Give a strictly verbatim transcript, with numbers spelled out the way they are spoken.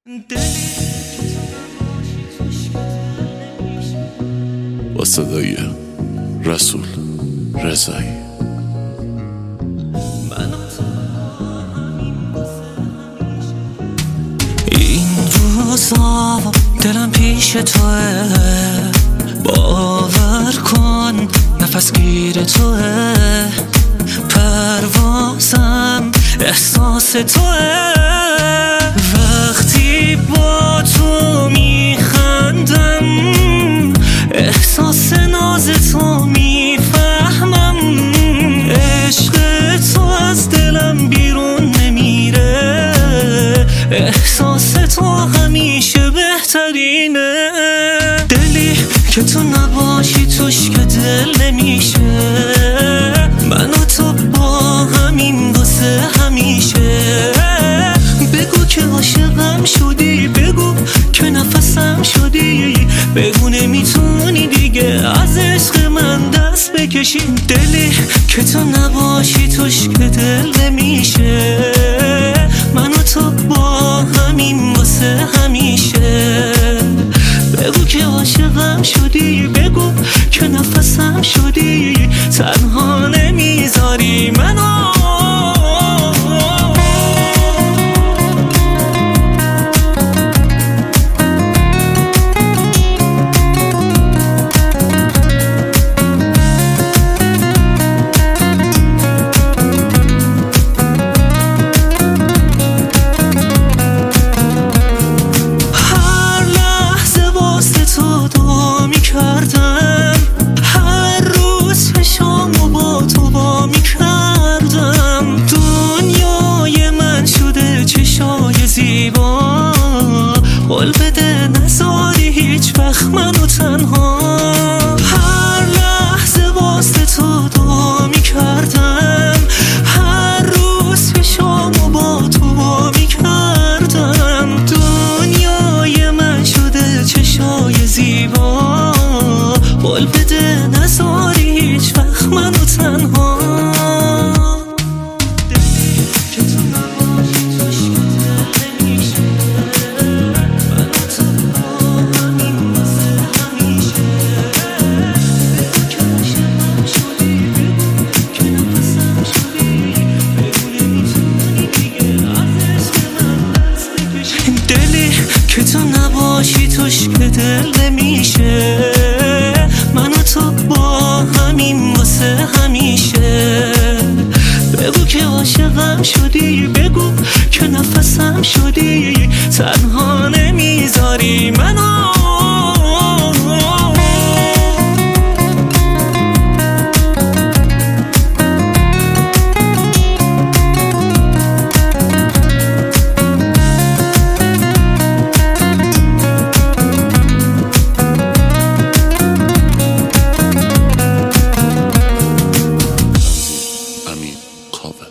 با صدای رسول رضایی. این روزا دلم پیش توه، باور کن نفس گیر توه، پروازم احساس توه. وقتی با تو میخندم احساس ناز تو میفهمم، عشق تو از دلم بیرون نمیره، احساس تو همیشه بهترینه. دلی که تو نباشی توش که دل نمیشه، من و تو با همین واسه همیشه. بگو که عاشقم شدی، بگو که نفسم شدی، بگو نمیتونی دیگه از عشق من دست بکشی. دلی که تو نباشی توش که دل نمیشه، من و تو با همین واسه همیشه. بگو که عاشقم شدی، بگو که نفسم شدی، تنها نمیذاری منو. هر روز فشامو با تو با میکردم، دنیای من شده چشای زیبا. قول بده نذاری هیچ وقت منو تنها، هر لحظه واسه تو دعا میکردم، هر روز فشامو با تو با میکردم، دنیای من شده چشای زیبا. قول بده نذاری هیچ وقت منو تنها. دلی که تو نباشی توش که دل نمیشه، من و تو با همین واسه همیشه. بگو که عاشقم شدی، بگو که نفسم شدی، بگو نمیتونی دیگه از عشق من دست بکشی. دلی که تو نباشی توش که دل نمیشه، من و تو با همین واسه همیشه. بگو که عاشقم شدی، بگو که نفسم شدی، تنها نمیذاری منو. امین کاوه.